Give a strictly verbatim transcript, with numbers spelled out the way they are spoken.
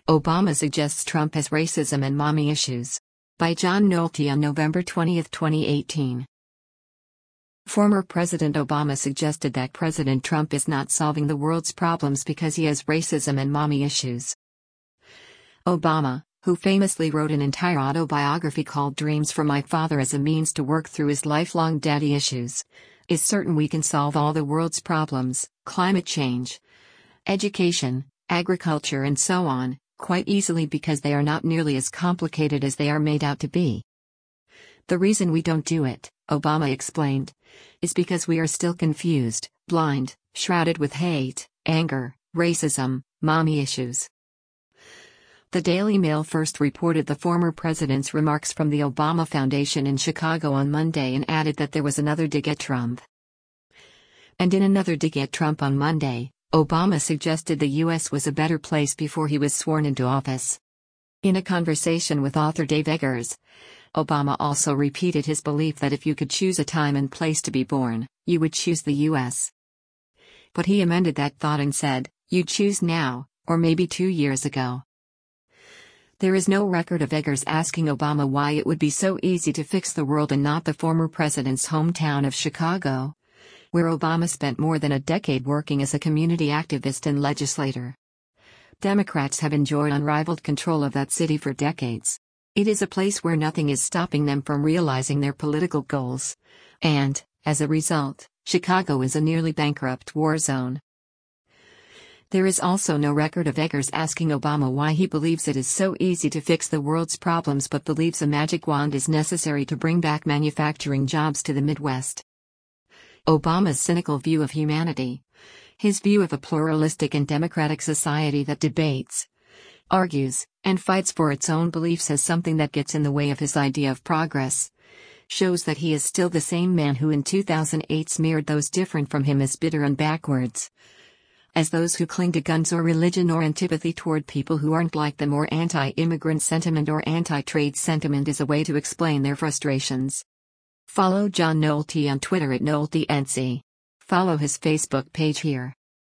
Obama suggests Trump has racism and mommy issues. By John Nolte on November twentieth, twenty eighteen. Former President Obama suggested that President Trump is not solving the world's problems because he has racism and mommy issues. Obama, who famously wrote an entire autobiography called Dreams from My Father as a means to work through his lifelong daddy issues, is certain we can solve all the world's problems, climate change, education, agriculture and so on, quite easily because they are not nearly as complicated as they are made out to be. The reason we don't do it, Obama explained, is because we are still confused, blind, shrouded with hate, anger, racism, mommy issues. The Daily Mail first reported the former president's remarks from the Obama Foundation in Chicago on Monday and added that there was another dig at Trump. And in another dig at Trump on Monday, Obama suggested the U S was a better place before he was sworn into office. In a conversation with author Dave Eggers, Obama also repeated his belief that if you could choose a time and place to be born, you would choose the U S. But he amended that thought and said, "You'd choose now, or maybe two years ago." There is no record of Eggers asking Obama why it would be so easy to fix the world and not the former president's hometown of Chicago, where Obama spent more than a decade working as a community activist and legislator. Democrats have enjoyed unrivaled control of that city for decades. It is a place where nothing is stopping them from realizing their political goals. And, as a result, Chicago is a nearly bankrupt war zone. There is also no record of Eggers asking Obama why he believes it is so easy to fix the world's problems but believes a magic wand is necessary to bring back manufacturing jobs to the Midwest. Obama's cynical view of humanity, his view of a pluralistic and democratic society that debates, argues, and fights for its own beliefs as something that gets in the way of his idea of progress, shows that he is still the same man who in two thousand eight smeared those different from him as bitter and backwards, as those who cling to guns or religion or antipathy toward people who aren't like them, or anti-immigrant sentiment or anti-trade sentiment is a way to explain their frustrations. Follow John Nolte on Twitter at NolteNC. Follow his Facebook page here.